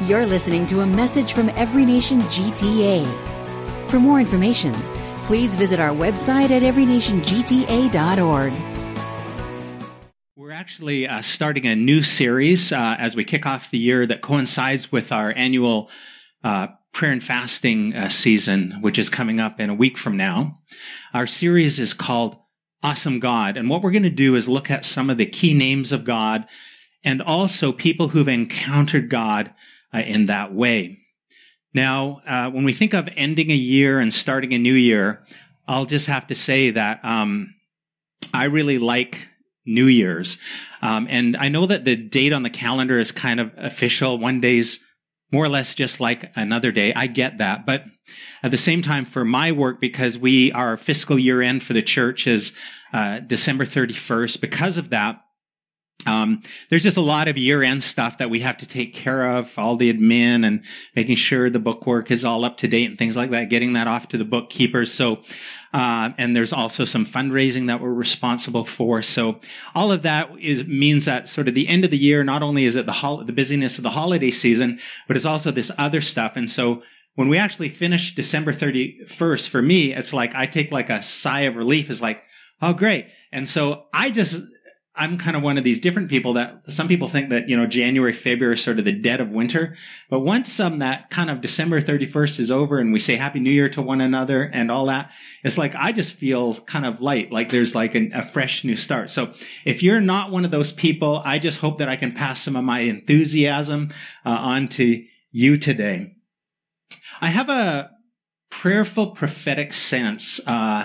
You're listening to a message from Every Nation GTA. For more information, please visit our website at everynationgta.org. We're actually starting a new series as we kick off the year that coincides with our annual prayer and fasting season, which is coming up in a week from now. Our series is called Awesome God. And what we're going to do is look at some of the key names of God and also people who've encountered God in that way. Now, when we think of ending a year and starting a new year, I'll just have to say that I really like New Year's. And I know that the date on the calendar is kind of official. One day's more or less just like another day. I get that. But at the same time, for my work, because our fiscal year end for the church is December 31st, because of that, there's just a lot of year-end stuff that we have to take care of, all the admin and making sure the bookwork is all up to date and things like that, getting that off to the bookkeepers. So, and there's also some fundraising that we're responsible for. So all of that means that sort of the end of the year, not only is it the busyness of the holiday season, but it's also this other stuff. And so when we actually finish December 31st, for me, it's like I take like a sigh of relief. It's like, oh, great. And so I'm kind of one of these different people that some people think that, January, February is sort of the dead of winter. But once that kind of December 31st is over and we say Happy New Year to one another and all that, it's like I just feel kind of light, like there's like a fresh new start. So if you're not one of those people, I just hope that I can pass some of my enthusiasm on to you today. I have a prayerful prophetic sense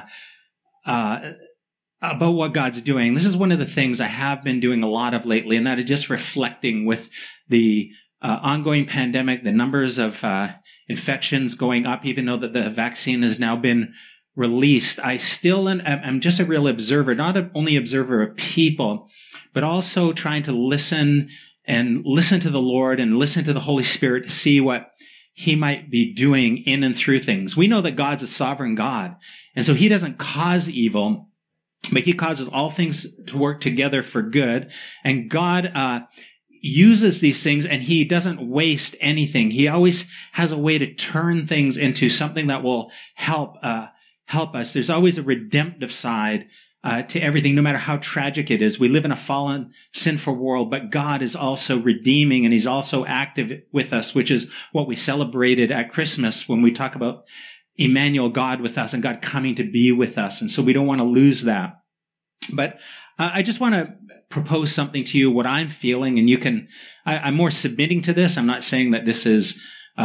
about what God's doing. This is one of the things I have been doing a lot of lately, and that is just reflecting with the ongoing pandemic, the numbers of infections going up, even though that the vaccine has now been released. I still am just a real observer, not only observer of people, but also trying to listen to the Lord and listen to the Holy Spirit to see what He might be doing in and through things. We know that God's a sovereign God, and so He doesn't cause evil, but He causes all things to work together for good. And God uses these things, and He doesn't waste anything. He always has a way to turn things into something that will help us. There's always a redemptive side to everything, no matter how tragic it is. We live in a fallen, sinful world, but God is also redeeming, and He's also active with us, which is what we celebrated at Christmas when we talk about Emmanuel, God with us, and God coming to be with us. And so we don't want to lose that. But I just want to propose something to you, what I'm feeling, and I'm more submitting to this. I'm not saying that this is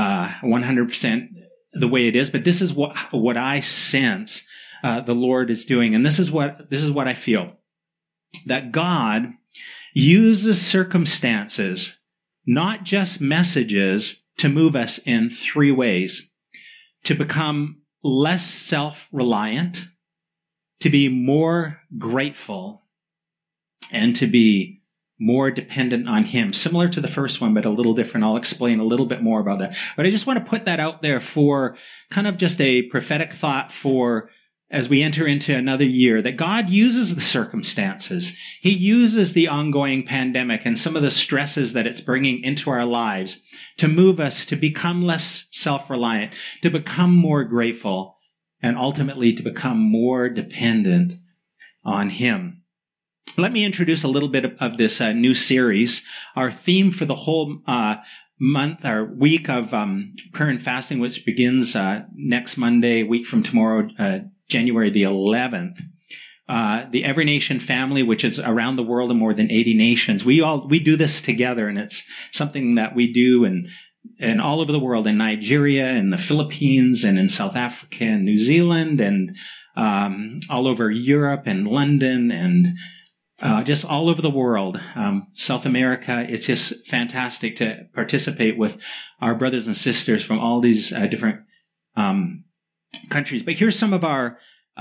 100% the way it is, but this is what I sense the Lord is doing. And this is what I feel. That God uses circumstances, not just messages, to move us in three ways. To become less self-reliant, to be more grateful, and to be more dependent on Him. Similar to the first one, but a little different. I'll explain a little bit more about that. But I just want to put that out there for kind of just a prophetic thought for as we enter into another year, that God uses the circumstances. He uses the ongoing pandemic and some of the stresses that it's bringing into our lives to move us to become less self-reliant, to become more grateful, and ultimately to become more dependent on Him. Let me introduce a little bit of this new series. Our theme for the whole month, our week of prayer and fasting, which begins next Monday, a week from tomorrow, January the 11th. The Every Nation family, which is around the world in more than 80 nations. We do this together, and it's something that we do and all over the world, in Nigeria, and the Philippines, and in South Africa, and New Zealand, and all over Europe and London, and just all over the world. South America. It's just fantastic to participate with our brothers and sisters from all these different countries. But here's some of our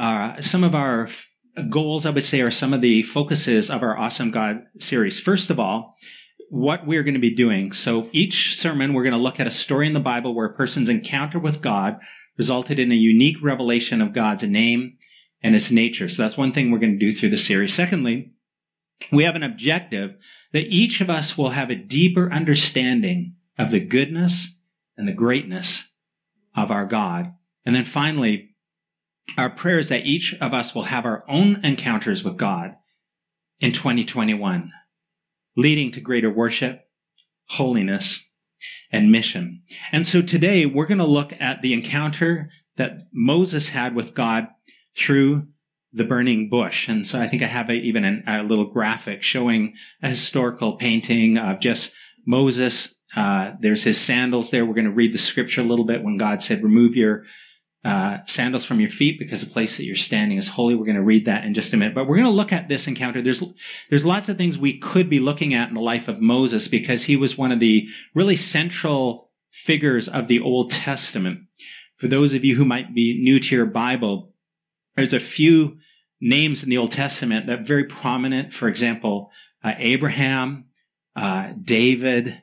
goals, I would say, are some of the focuses of our Awesome God series. First of all, what we're going to be doing. So each sermon, we're going to look at a story in the Bible where a person's encounter with God resulted in a unique revelation of God's name and His nature. So that's one thing we're going to do through the series. Secondly, we have an objective that each of us will have a deeper understanding of the goodness and the greatness of our God. And then finally, our prayer is that each of us will have our own encounters with God in 2021, leading to greater worship, holiness, and mission. And so today we're going to look at the encounter that Moses had with God through the burning bush. And so I think I have even a little graphic showing a historical painting of just Moses. There's his sandals there. We're going to read the scripture a little bit when God said, remove your sandals from your feet because the place that you're standing is holy. We're going to read that in just a minute. But we're going to look at this encounter. There's lots of things we could be looking at in the life of Moses because he was one of the really central figures of the Old Testament. For those of you who might be new to your Bible, there's a few names in the Old Testament that are very prominent. For example, Abraham, David,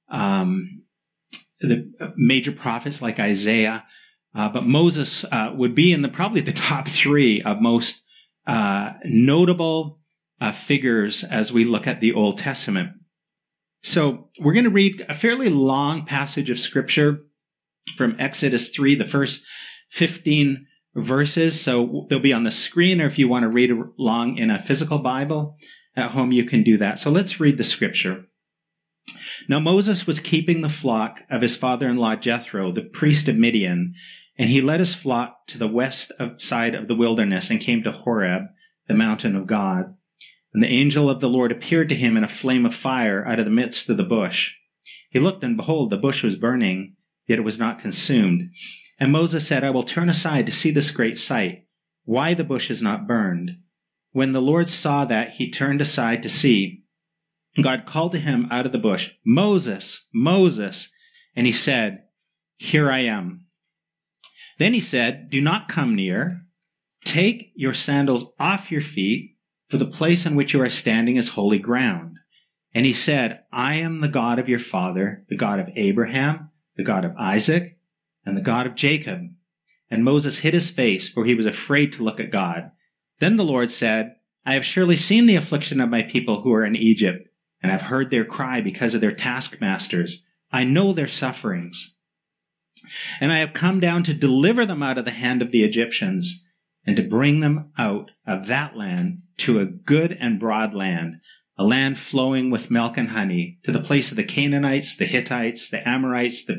the major prophets like Isaiah. But Moses would be in probably the top three of most notable figures as we look at the Old Testament. So we're going to read a fairly long passage of Scripture from Exodus 3, the first 15 verses. So they'll be on the screen, or if you want to read along in a physical Bible at home, you can do that. So let's read the Scripture. Now Moses was keeping the flock of his father-in-law Jethro, the priest of Midian, and he led his flock to the west side of the wilderness and came to Horeb, the mountain of God. And the angel of the Lord appeared to him in a flame of fire out of the midst of the bush. He looked, and behold, the bush was burning, yet it was not consumed. And Moses said, I will turn aside to see this great sight, why the bush is not burned. When the Lord saw that, he turned aside to see. God called to him out of the bush, Moses, Moses. And he said, Here I am. Then he said, Do not come near. Take your sandals off your feet, for the place on which you are standing is holy ground. And he said, I am the God of your father, the God of Abraham, the God of Isaac, and the God of Jacob. And Moses hid his face, for he was afraid to look at God. Then the Lord said, I have surely seen the affliction of my people who are in Egypt, and have heard their cry because of their taskmasters. I know their sufferings. And I have come down to deliver them out of the hand of the Egyptians, and to bring them out of that land to a good and broad land, a land flowing with milk and honey, to the place of the Canaanites, the Hittites, the Amorites, the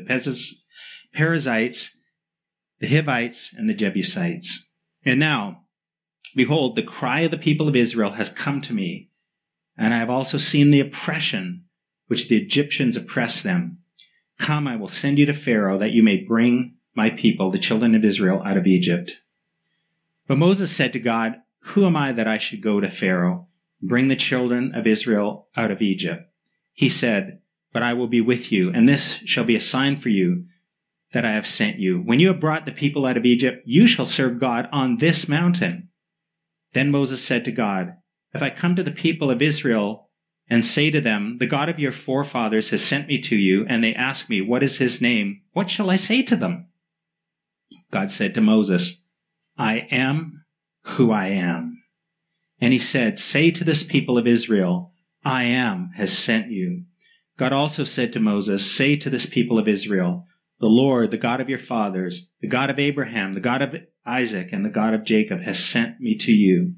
Perizzites, the Hivites, and the Jebusites. And now, behold, the cry of the people of Israel has come to me, and I have also seen the oppression which the Egyptians oppress them. Come, I will send you to Pharaoh, that you may bring my people, the children of Israel, out of Egypt. But Moses said to God, Who am I that I should go to Pharaoh, and bring the children of Israel out of Egypt? He said, But I will be with you, and this shall be a sign for you that I have sent you. When you have brought the people out of Egypt, you shall serve God on this mountain. Then Moses said to God, If I come to the people of Israel and say to them, The God of your forefathers has sent me to you, and they ask me, What is his name? What shall I say to them? God said to Moses, I am who I am. And he said, Say to this people of Israel, I am has sent you. God also said to Moses, Say to this people of Israel, The Lord, the God of your fathers, the God of Abraham, the God of Isaac, and the God of Jacob has sent me to you.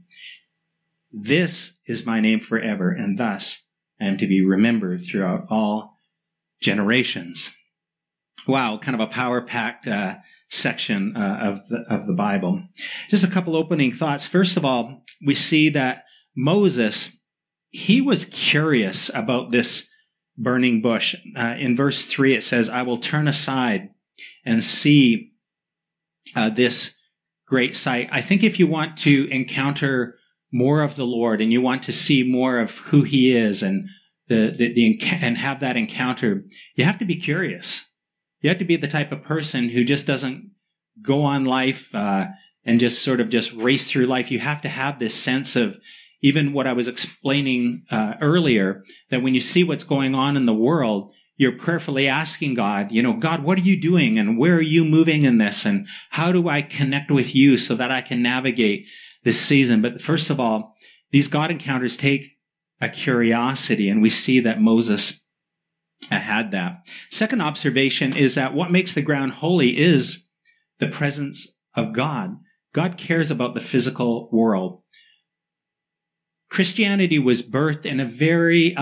This is my name forever, and thus I am to be remembered throughout all generations. Wow, kind of a power-packed section of the Bible. Just a couple opening thoughts. First of all, we see that Moses, he was curious about this burning bush. In verse 3, it says, I will turn aside and see this great sight. I think if you want to encounter more of the Lord and you want to see more of who he is and and have that encounter, you have to be curious. You have to be the type of person who just doesn't go on life and just sort of just race through life. You have to have this sense of, even what I was explaining earlier, that when you see what's going on in the world, you're prayerfully asking God, God, what are you doing? And where are you moving in this? And how do I connect with you so that I can navigate this season? But first of all, these God encounters take a curiosity, and we see that Moses had that. Second observation is that what makes the ground holy is the presence of God. God cares about the physical world. Christianity was birthed in a very,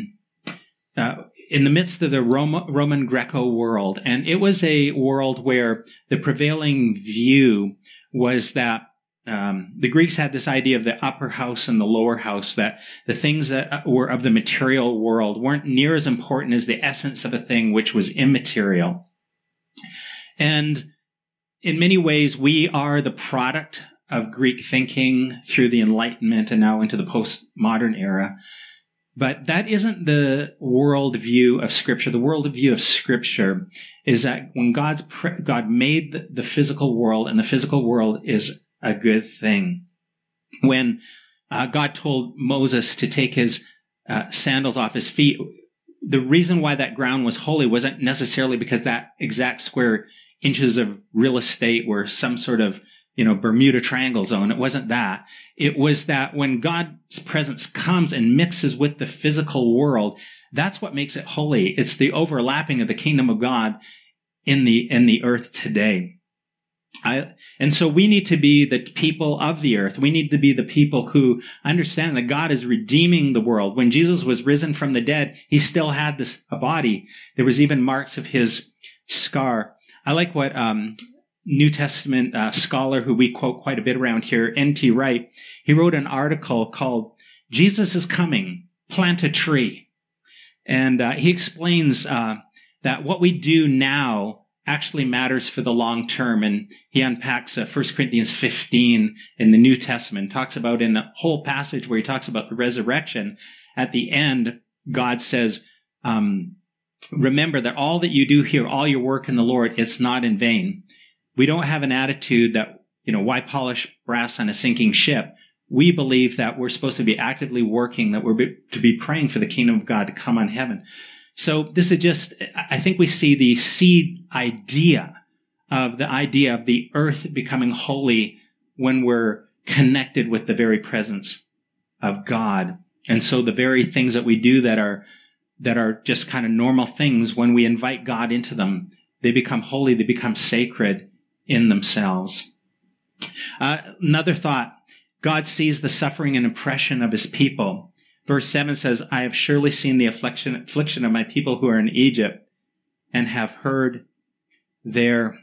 in the midst of the Roman Greco world. And it was a world where the prevailing view was that the Greeks had this idea of the upper house and the lower house, that the things that were of the material world weren't near as important as the essence of a thing which was immaterial. And in many ways, we are the product of Greek thinking through the Enlightenment and now into the postmodern era. But that isn't the worldview of Scripture. The worldview of Scripture is that when God made the physical world, and the physical world is a good thing. When God told Moses to take his sandals off his feet, the reason why that ground was holy wasn't necessarily because that exact square inches of real estate were some sort of, Bermuda Triangle zone. It wasn't that. It was that when God's presence comes and mixes with the physical world, that's what makes it holy. It's the overlapping of the kingdom of God in the earth today. And so we need to be the people of the earth. We need to be the people who understand that God is redeeming the world. When Jesus was risen from the dead, he still had a body. There was even marks of his scar. I like what New Testament scholar who we quote quite a bit around here, N.T. Wright, he wrote an article called Jesus is Coming, Plant a Tree. And he explains that what we do now actually matters for the long term. And he unpacks 1 Corinthians 15 in the New Testament, talks about in the whole passage where he talks about the resurrection. At the end, God says, remember that all that you do here, all your work in the Lord, it's not in vain. We don't have an attitude that, why polish brass on a sinking ship? We believe that we're supposed to be actively working, that we're to be praying for the kingdom of God to come on heaven. So this is just, I think we see the seed idea of the earth becoming holy when we're connected with the very presence of God. And so the very things that we do that are just kind of normal things, when we invite God into them, they become holy, they become sacred in themselves. Another thought, God sees the suffering and oppression of his people. Verse 7 says, I have surely seen the affliction of my people who are in Egypt and have heard their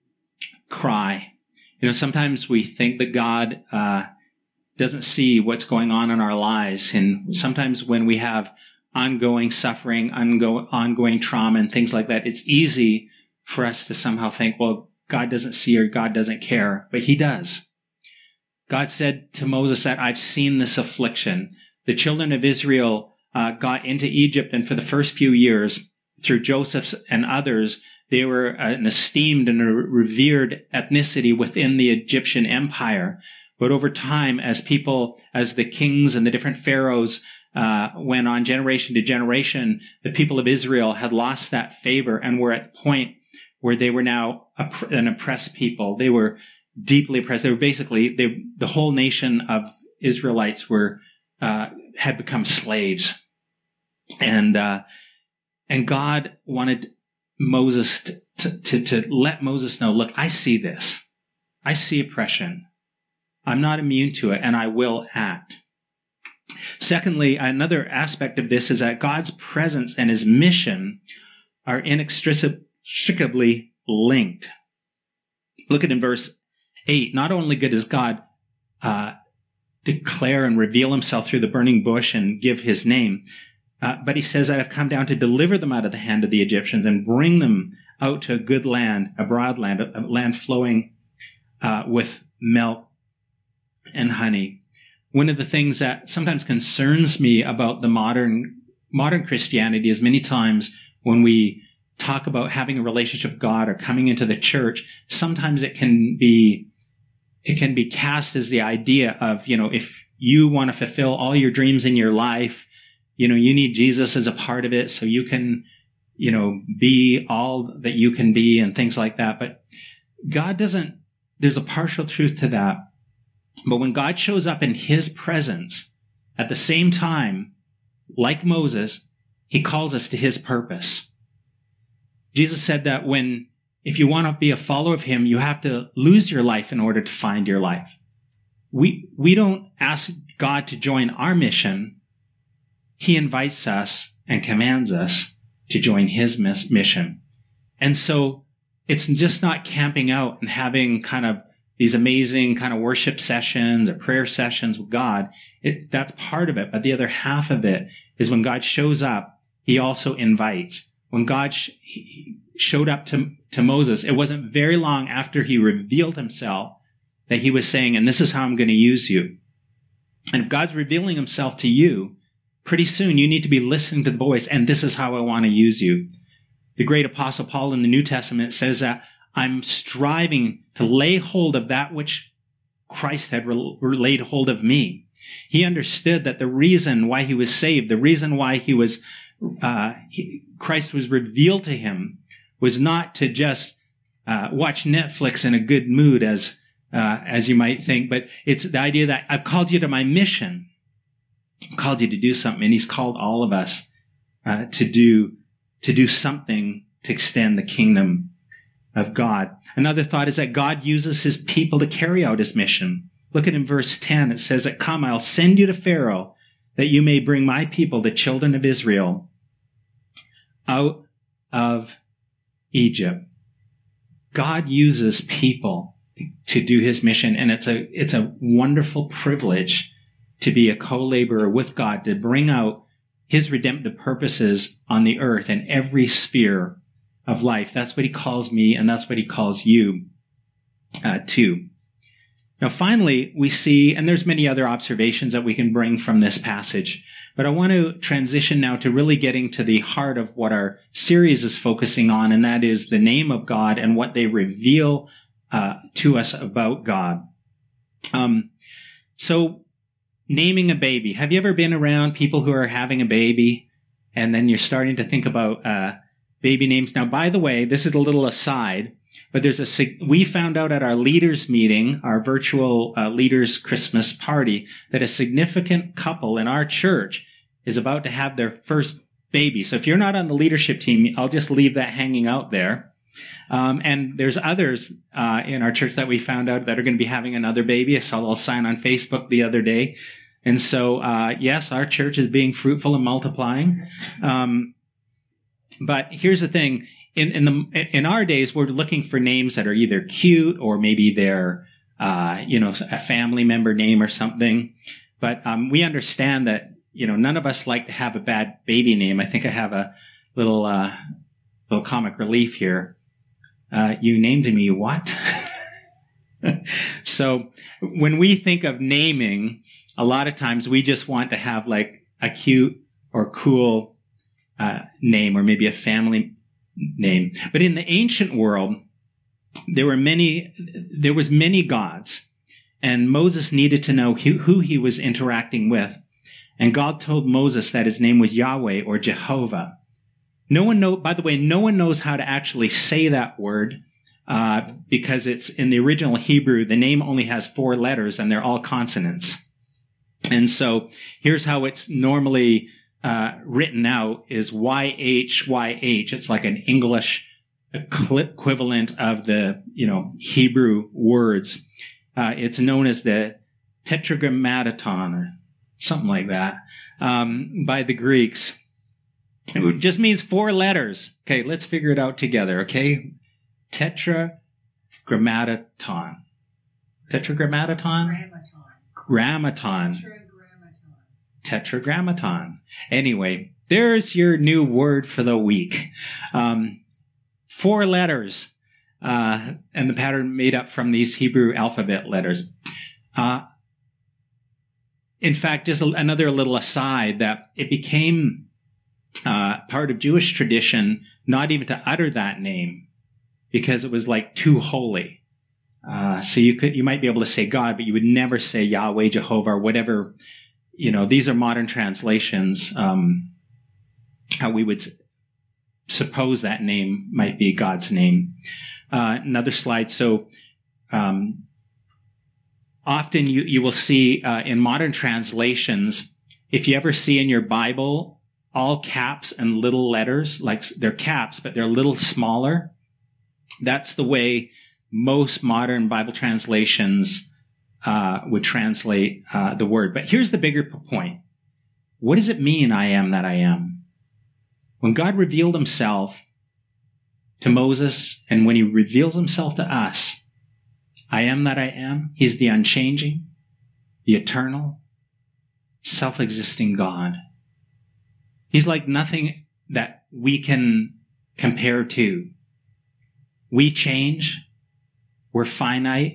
cry. Sometimes we think that God doesn't see what's going on in our lives. And sometimes when we have ongoing suffering, ongoing trauma and things like that, it's easy for us to somehow think, well, God doesn't see or God doesn't care, but he does. God said to Moses that I've seen this affliction. The children of Israel got into Egypt, and for the first few years, through Joseph and others, they were an esteemed and a revered ethnicity within the Egyptian empire. But over time, as the kings and the different pharaohs went on generation to generation, the people of Israel had lost that favor and were at the point where they were now an oppressed people. They were deeply oppressed. They were basically, the whole nation of Israelites had become slaves. And God wanted Moses to let Moses know, look, I see this. I see oppression. I'm not immune to it, and I will act. Secondly, another aspect of this is that God's presence and his mission are inextricably linked. Look at in verse 8. Not only does God declare and reveal himself through the burning bush and give his name, but he says, I have come down to deliver them out of the hand of the Egyptians and bring them out to a good land, a broad land, a land flowing with milk and honey. One of the things that sometimes concerns me about the modern Christianity is many times when we talk about having a relationship with God or coming into the church, sometimes it can be cast as the idea of, if you want to fulfill all your dreams in your life, you need Jesus as a part of it so you can, be all that you can be and things like that. But God doesn't, there's a partial truth to that. But when God shows up in his presence at the same time, like Moses, he calls us to his purpose. Jesus said that if you want to be a follower of him, you have to lose your life in order to find your life. We don't ask God to join our mission. He invites us and commands us to join his mission. And so it's just not camping out and having kind of these amazing kind of worship sessions or prayer sessions with God. That's part of it. But the other half of it is when God shows up, he also invites. When God showed up to Moses, it wasn't very long after he revealed himself that he was saying, and this is how I'm going to use you. And if God's revealing himself to you, pretty soon you need to be listening to the voice, and this is how I want to use you. The great apostle Paul in the New Testament says that I'm striving to lay hold of that which Christ had laid hold of me. He understood that the reason why he was saved, the reason why Christ was revealed to him, was not to just watch Netflix in a good mood, as you might think, but it's the idea that I've called you to my mission. I've called you to do something, and he's called all of us to do something to extend the kingdom of God. Another thought is that God uses his people to carry out his mission. Look at in verse 10, it says that, "Come, I'll send you to Pharaoh, that you may bring my people, the children of Israel, out of Egypt." God uses people to do his mission, and it's a wonderful privilege to be a co-laborer with God, to bring out his redemptive purposes on the earth in every sphere of life. That's what he calls me, and that's what he calls you to. Now, finally, we see, and there's many other observations that we can bring from this passage, but I want to transition now to really getting to the heart of what our series is focusing on, and that is the name of God and what they reveal to us about God. So, naming a baby. Have you ever been around people who are having a baby, and then you're starting to think about baby names? Now, by the way, this is a little aside, but we found out at our leaders meeting, our virtual leaders Christmas party, that a significant couple in our church is about to have their first baby. So if you're not on the leadership team, I'll just leave that hanging out there. And there's others in our church that we found out that are going to be having another baby. I saw a little sign on Facebook the other day. And so, yes, our church is being fruitful and multiplying. But here's the thing. In our days, we're looking for names that are either cute or maybe they're, a family member name or something. But we understand that, none of us like to have a bad baby name. I think I have a little comic relief here. You named me what? So when we think of naming, a lot of times we just want to have like a cute or cool name, or maybe a family name. But in the ancient world, there was many gods, and Moses needed to know who he was interacting with. And God told Moses that his name was Yahweh or Jehovah. By the way, no one knows how to actually say that word, because it's in the original Hebrew, the name only has 4 letters and they're all consonants. And so here's how it's normally written out is YHYH. It's like an English equivalent of the, Hebrew words. It's known as the Tetragrammaton or something like that, by the Greeks. It just means 4 letters. Okay, let's figure it out together, okay? Tetragrammaton. Tetragrammaton? Grammaton. Tetragrammaton. Anyway, there's your new word for the week. 4 letters, and the pattern made up from these Hebrew alphabet letters. In fact, just another little aside, that it became part of Jewish tradition not even to utter that name because it was like too holy. So you might be able to say God, but you would never say Yahweh, Jehovah, or whatever. These are modern translations. How we would suppose that name might be God's name. Another slide. So often you will see in modern translations, if you ever see in your Bible all caps and little letters, like they're caps, but they're a little smaller. That's the way most modern Bible translations would translate the word. But here's the bigger point. What does it mean, I am that I am? When God revealed himself to Moses, and when he reveals himself to us, I am that I am, he's the unchanging, the eternal, self-existing God. He's like nothing that we can compare to. We change. We're finite.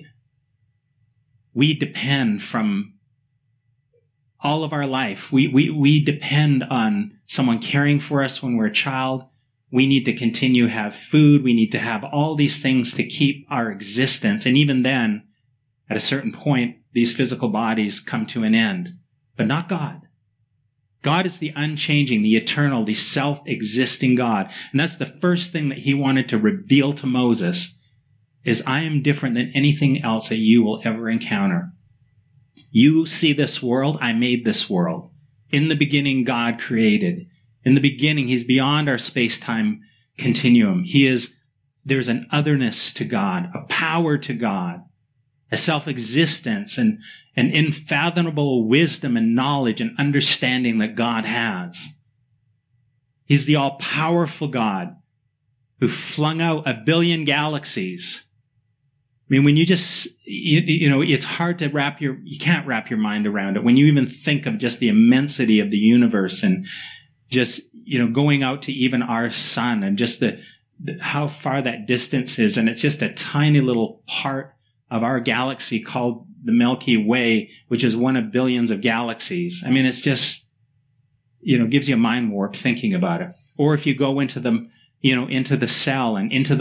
We depend from all of our life. We depend on someone caring for us when we're a child. We need to continue to have food. We need to have all these things to keep our existence. And even then, at a certain point, these physical bodies come to an end. But not God. God is the unchanging, the eternal, the self-existing God. And that's the first thing that he wanted to reveal to Moses, is I am different than anything else that you will ever encounter. You see this world, I made this world. In the beginning, God created. In the beginning, he's beyond our space-time continuum. There's an otherness to God, a power to God, a self-existence, and an unfathomable wisdom and knowledge and understanding that God has. He's the all-powerful God who flung out 1 billion galaxies. I mean, when you just, it's hard to you can't wrap your mind around it. When you even think of just the immensity of the universe and just, going out to even our sun and just how far that distance is. And it's just a tiny little part of our galaxy called the Milky Way, which is one of billions of galaxies. I mean, it's just, gives you a mind warp thinking about it. Or if you go into the cell and into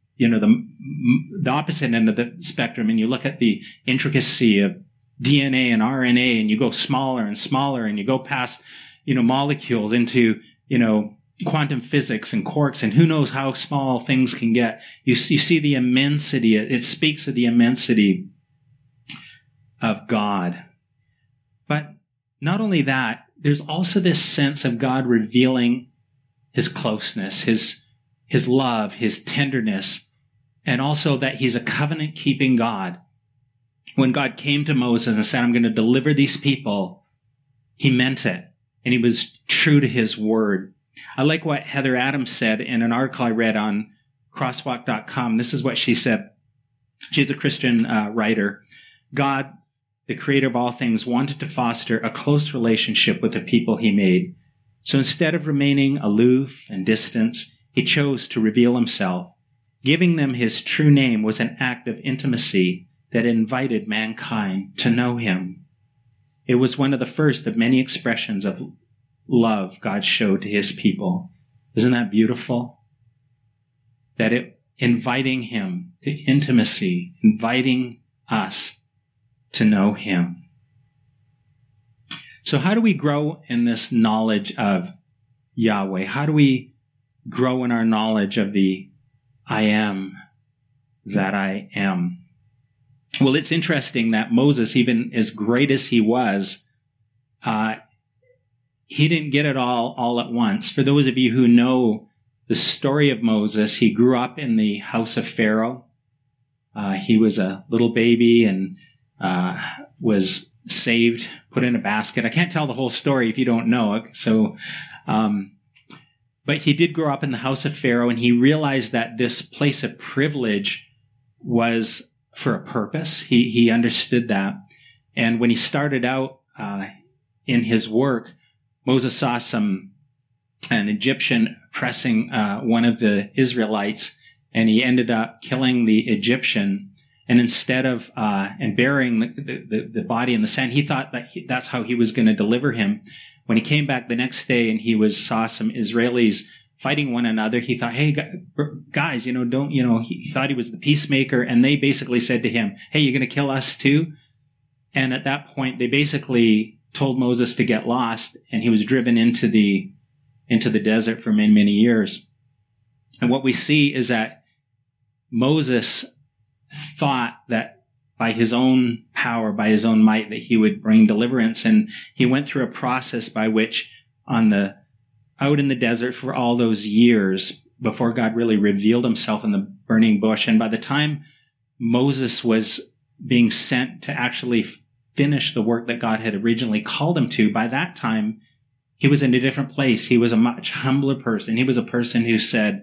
the opposite end of the spectrum, and you look at the intricacy of DNA and RNA, and you go smaller and smaller, and you go past, molecules into, quantum physics and quarks, and who knows how small things can get. You see the immensity. It speaks of the immensity of God. But not only that, there's also this sense of God revealing his closeness, his love, his tenderness, and also that he's a covenant-keeping God. When God came to Moses and said, I'm going to deliver these people, he meant it, and he was true to his word. I like what Heather Adams said in an article I read on crosswalk.com. This is what she said. She's a Christian writer. God, the creator of all things, wanted to foster a close relationship with the people he made. So instead of remaining aloof and distant, he chose to reveal himself. Giving them his true name was an act of intimacy that invited mankind to know him. It was one of the first of many expressions of love God showed to his people. Isn't that beautiful? Inviting him to intimacy, inviting us to know him. So how do we grow in this knowledge of Yahweh? How do we grow in our knowledge of the I am that I am? Well, it's interesting that Moses, even as great as he was, he didn't get it all at once. For those of you who know the story of Moses, he grew up in the house of Pharaoh. He was a little baby and was saved, put in a basket. I can't tell the whole story if you don't know it. So, but he did grow up in the house of Pharaoh, and he realized that this place of privilege was for a purpose. He understood that. And when he started out in his work, Moses saw an Egyptian oppressing one of the Israelites, and he ended up killing the Egyptian. And instead of and burying the body in the sand, he thought that that's how he was going to deliver him. When he came back the next day and he saw some Israelis fighting one another, he thought, hey, guys, he thought he was the peacemaker. And they basically said to him, hey, you're going to kill us too? And at that point, they basically told Moses to get lost, and he was driven into the desert for many, many years. And what we see is that Moses thought that by his own power, by his own might, that he would bring deliverance. And he went through a process by which on the out in the desert for all those years before God really revealed himself in the burning bush. And by the time Moses was being sent to actually finish the work that God had originally called him to, by that time, he was in a different place. He was a much humbler person. He was a person who said,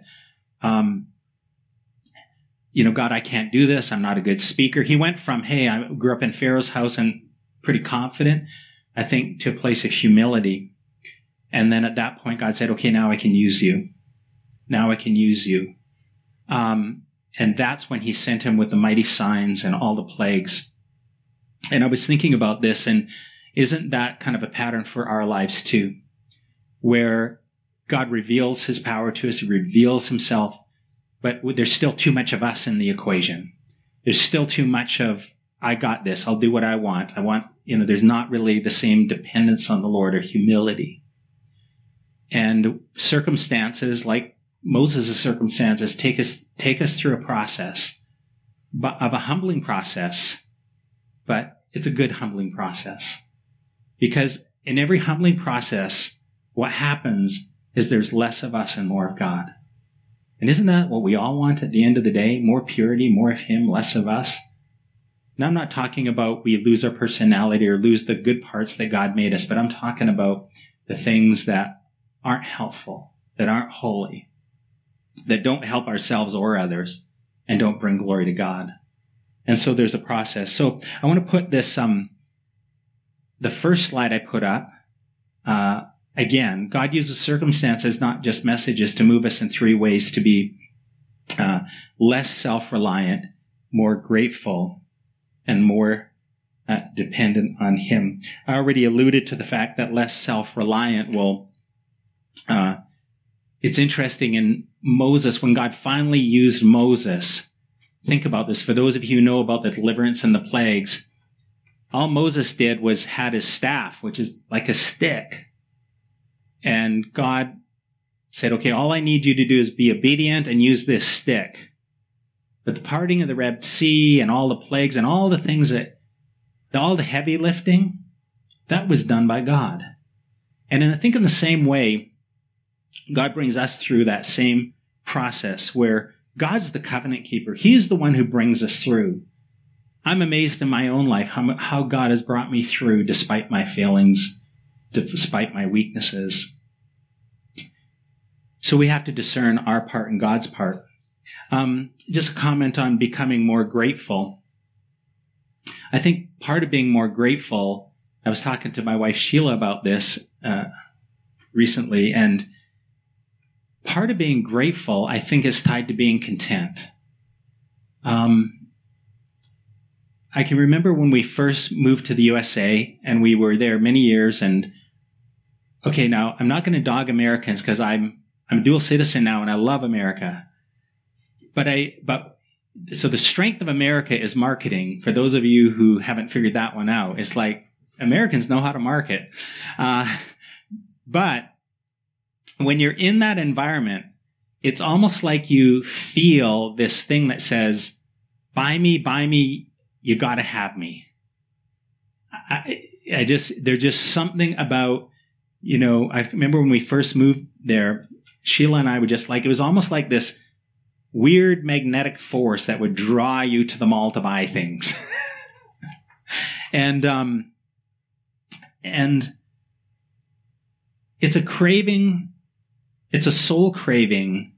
God, I can't do this. I'm not a good speaker. He went from, hey, I grew up in Pharaoh's house and pretty confident, I think, to a place of humility. And then at that point, God said, okay, now I can use you. Now I can use you. And that's when he sent him with the mighty signs and all the plagues. And I was thinking about this, and isn't that kind of a pattern for our lives too, where God reveals his power to us, he reveals himself, but there's still too much of us in the equation. There's still too much of, I got this, I'll do what I want. There's not really the same dependence on the Lord or humility. And circumstances like Moses' circumstances take us through a process of a humbling process, but it's a good humbling process. Because in every humbling process, what happens is there's less of us and more of God. And isn't that what we all want at the end of the day? More purity, more of him, less of us. Now, I'm not talking about we lose our personality or lose the good parts that God made us, but I'm talking about the things that aren't helpful, that aren't holy, that don't help ourselves or others, and don't bring glory to God. And so there's a process. So I want to put this, the first slide I put up, again, God uses circumstances, not just messages, to move us in three ways: to be less self-reliant, more grateful, and more dependent on him. I already alluded to the fact that less self-reliant it's interesting in Moses, when God finally used Moses, think about this. For those of you who know about the deliverance and the plagues, all Moses did was had his staff, which is like a stick. And God said, okay, all I need you to do is be obedient and use this stick. But the parting of the Red Sea and all the plagues and all the things all the heavy lifting, that was done by God. And I think in the same way, God brings us through that same process where God's the covenant keeper. He's the one who brings us through. I'm amazed in my own life how God has brought me through despite my failings, despite my weaknesses. So we have to discern our part and God's part. Just a comment on becoming more grateful. I think part of being more grateful, I was talking to my wife Sheila about this recently, and part of being grateful, I think, is tied to being content. I can remember when we first moved to the USA, and we were there many years, and okay, now I'm not going to dog Americans because I'm a dual citizen now and I love America. So the strength of America is marketing. For those of you who haven't figured that one out, it's like Americans know how to market. But when you're in that environment, it's almost like you feel this thing that says, buy me, you got to have me. There's just something about, I remember when we first moved there, Sheila and I would just it was almost like this weird magnetic force that would draw you to the mall to buy things. And it's a craving, it's a soul craving,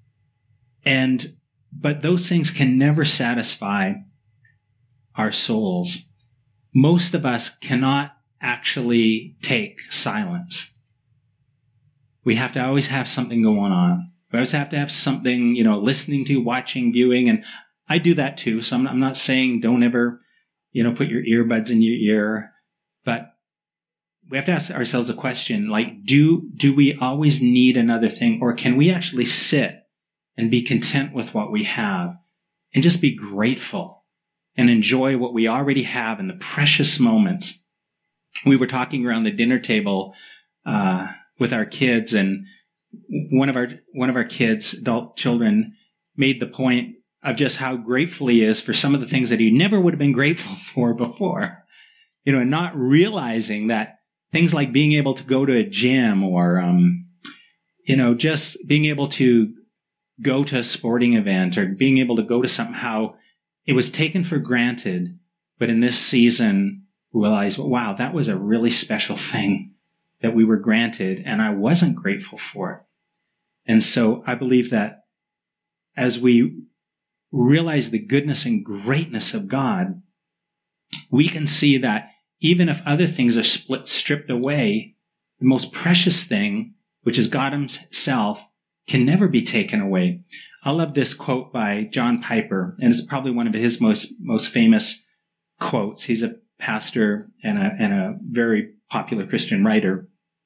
but those things can never satisfy our souls. Most of us cannot actually take silence. We have to always have something going on. We always have to have something, listening to, watching, viewing. And I do that too. So I'm not saying don't ever, put your earbuds in your ear. But we have to ask ourselves a question, do we always need another thing? Or can we actually sit and be content with what we have and just be grateful and enjoy what we already have in the precious moments? We were talking around the dinner table with our kids, and one of our kids, adult children, made the point of just how grateful he is for some of the things that he never would have been grateful for before, and not realizing that things like being able to go to a gym or just being able to go to a sporting event or being able to go to something, how it was taken for granted. But in this season, we realized, wow, that was a really special thing that we were granted, and I wasn't grateful for it. And so I believe that as we realize the goodness and greatness of God, we can see that even if other things are stripped away, the most precious thing, which is God himself, can never be taken away. I love this quote by John Piper, and it's probably one of his most famous quotes. He's a pastor and a very popular Christian writer.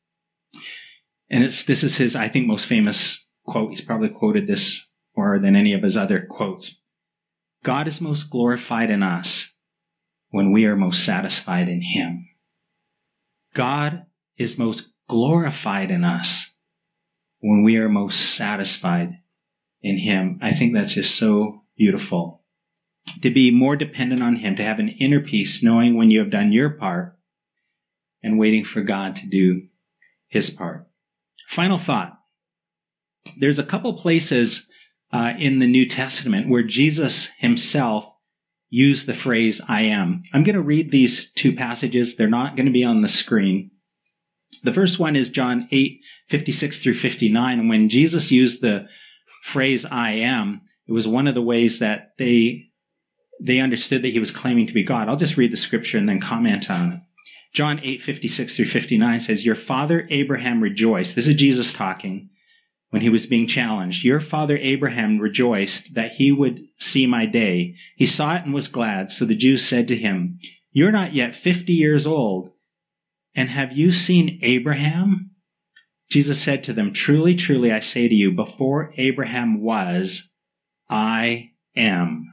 And this is his, I think, most famous quote. He's probably quoted this more than any of his other quotes. God is most glorified in us when we are most satisfied in him. God is most glorified in us when we are most satisfied in him. I think that's just so beautiful. To be more dependent on him, to have an inner peace, knowing when you have done your part and waiting for God to do his part. Final thought. There's a couple places in the New Testament where Jesus himself used the phrase, I am. I'm going to read these two passages. They're not going to be on the screen. The first one is John 8:56 through 59. And when Jesus used the phrase, I am, it was one of the ways that they understood that he was claiming to be God. I'll just read the scripture and then comment on it. John 8:56 through 59 says, your father Abraham rejoiced. This is Jesus talking when he was being challenged. Your father Abraham rejoiced that he would see my day. He saw it and was glad. So the Jews said to him, you're not yet 50 years old, and have you seen Abraham? Jesus said to them, truly, truly, I say to you, before Abraham was, I am.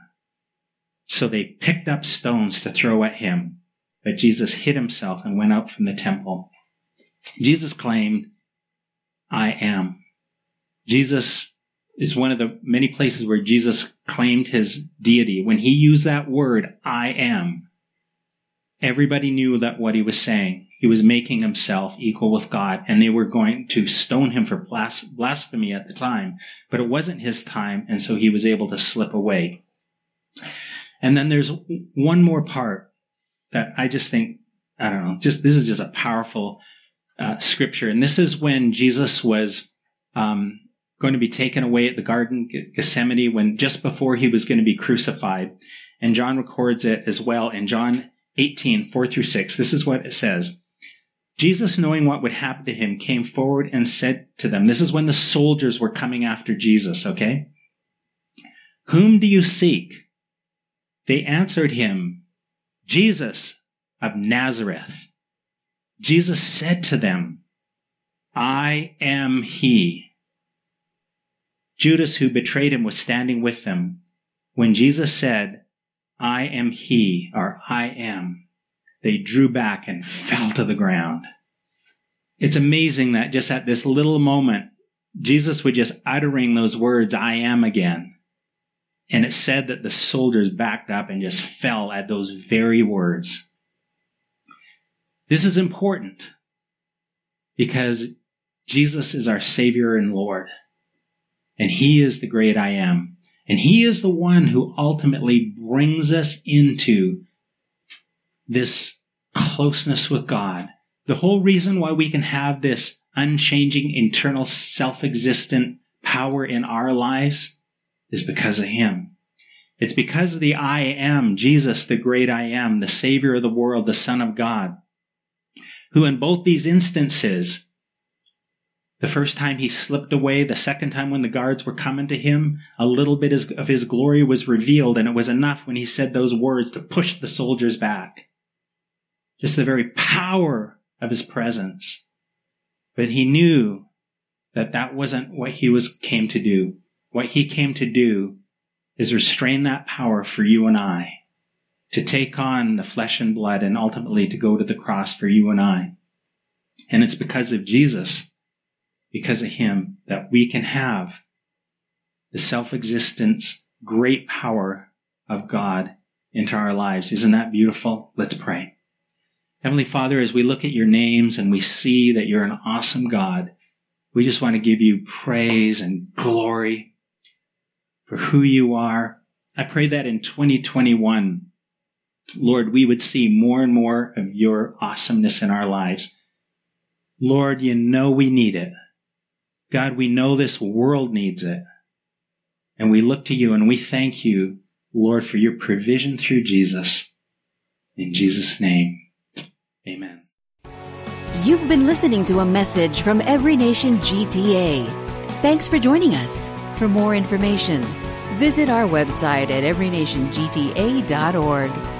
So they picked up stones to throw at him. But Jesus hid himself and went out from the temple. Jesus claimed, I am. Jesus is one of the many places where Jesus claimed his deity. When he used that word, I am, everybody knew that what he was saying. He was making himself equal with God, and they were going to stone him for blasphemy at the time. But it wasn't his time, and so he was able to slip away. And then there's one more part that I just think, I don't know, this is just a powerful scripture. And this is when Jesus was going to be taken away at the Garden Gethsemane, when just before he was going to be crucified. And John records it as well in John 18:4 through 6. This is what it says. Jesus, knowing what would happen to him, came forward and said to them, this is when the soldiers were coming after Jesus, okay? Whom do you seek? They answered him, Jesus of Nazareth. Jesus said to them, I am he. Judas, who betrayed him, was standing with them. When Jesus said, I am he, or I am, they drew back and fell to the ground. It's amazing that just at this little moment, Jesus was just uttering those words, I am again. And it said that the soldiers backed up and just fell at those very words. This is important because Jesus is our Savior and Lord. And he is the great I am. And he is the one who ultimately brings us into this closeness with God. The whole reason why we can have this unchanging, internal, self-existent power in our lives is because of him. It's because of the I am, Jesus, the great I am, the Savior of the world, the Son of God, who in both these instances, the first time he slipped away, the second time when the guards were coming to him, a little bit of his glory was revealed, and it was enough when he said those words to push the soldiers back. Just the very power of his presence. But he knew that that wasn't what he came to do. What he came to do is restrain that power for you and I, to take on the flesh and blood and ultimately to go to the cross for you and I. And it's because of Jesus, because of him, that we can have the self-existence, great power of God into our lives. Isn't that beautiful? Let's pray. Heavenly Father, as we look at your names and we see that you're an awesome God, We just want to give you praise and glory for who you are. I pray that in 2021, Lord, we would see more and more of your awesomeness in our lives. Lord, you know we need it. God, we know this world needs it. And we look to you and we thank you, Lord, for your provision through Jesus. In Jesus' name, amen. You've been listening to a message from Every Nation GTA. Thanks for joining us. For more information, visit our website at everynationgta.org.